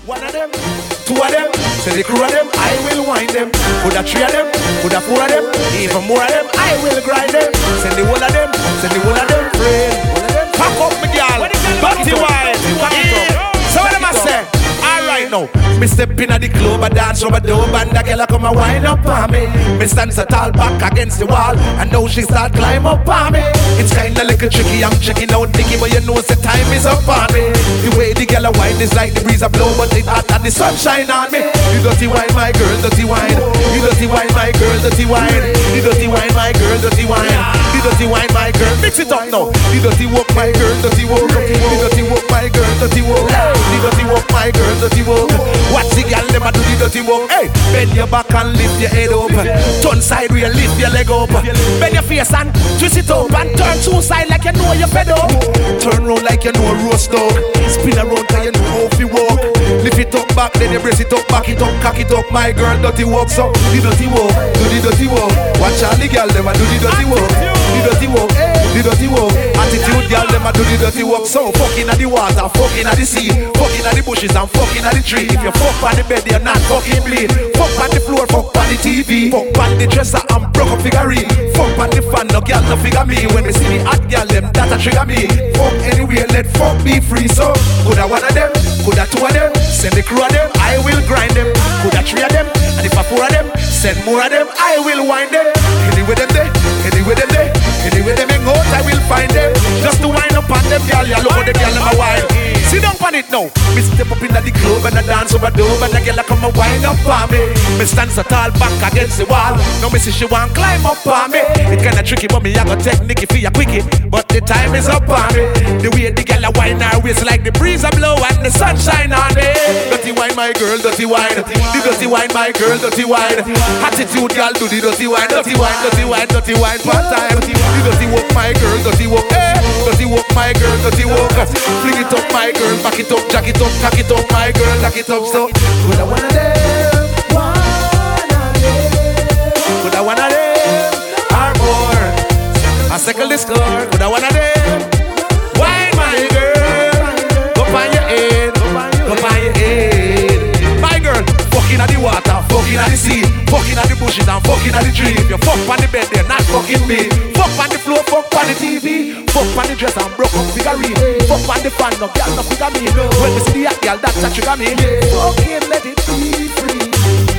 One of them, two of them, say the crew of them, I will wind them. Coulda three of them, coulda four of them, even more of them, I will grind them. Send the whole of them, send the whole of them, friend. Pack up my girl, dirty wine. So what am I say? Alright now, me step in at the club, I dance over the dope, and the girl come and wind up on me. Me stand so tall back against the wall, and now she start climb up on me. It's kinda little tricky, I'm checking out Nicky, but you know the time is up on me. The way the girl wine is like the breeze a blow, but it hot and the sunshine on me. You dirty wine, my girl, dirty wine. You dirty wine, my girl, dirty wine. You dirty wine, my girl, dirty wine. You dirty wine, my girl, mix it up now. You dirty walk, my girl, dirty walk. You dirty walk, my girl, dirty walk. You dirty walk, my girl, dirty walk. Watch the girl, them a do the dirty walk. Hey, bend your back and lift your head up. Turn sideways, lift your leg up. Bend your face and twist it up and turn two side like you know you're fed up. Turn round like you know a roast dog. Spin around cause you know how to walk. Lift it up back, then you brace it up, back it up, cock it up. My girl, dirty walk, so do the dirty walk, do the dirty walk. Watch all the girl, them a do the dirty walk. The dirty walk, the dirty walk. Attitude girl, them a do the dirty walk. So fucking at the water, fucking at the sea, fucking at the bushes and fucking at the tree. If you fuck on the bed, you're not fucking bleed. Fuck on the floor, fuck on the TV. Fuck on the dresser and broke up figurine. Fuck on the fan, no girl no figure me. When me see the hot girl, them that a trigger me. Fuck anyway, let fuck be free. So coulda one of them, coulda two of them, send the crew of them, I will grind them. Coulda three of them, and if I four of them, send more of them, I will wind them. Anyway them there, anyway them there, anyway them hang out, I will find them. Just to wind up on them, girl, you look how the girl them a wild. Sit down on it now. Me step up in the club and I dance over the and the girl come and wind up on me. Me stand so tall back against the wall. Now me see she want climb up on me. It kinda tricky, but me I got technique for ya quickie. But the time is up on me. The way the girl a wind her waist like the breeze a blow and the sunshine on me. Dirty wine, my girl, dirty wine. The dirty wine, my girl, dirty wine. Attitude, girl, do the dirty wine, dirty wine, dirty wine, dirty wine. One time, the dirty walk, my girl, dirty walk. Dirty walk, my girl, dirty walk. Fling it up, my girl, back it up, jack it up, cock it up, my girl, jack it up. So, could I one of them, could I one of them, or more? I circle the score, could I one of them? Why, my girl? Go on your head, go on your head. My girl, fucking at the water, fucking at the sea, fucking at the bushes and fucking at the tree. If you fuck on the bed, they're not fucking me. Fuck on the floor, fuck on the TV. Fuck on the dress and broke up figurine. Fuck on the fan, no girl, no figure me. When we see the hot girl, that's a trigger me. Fucking let it be free.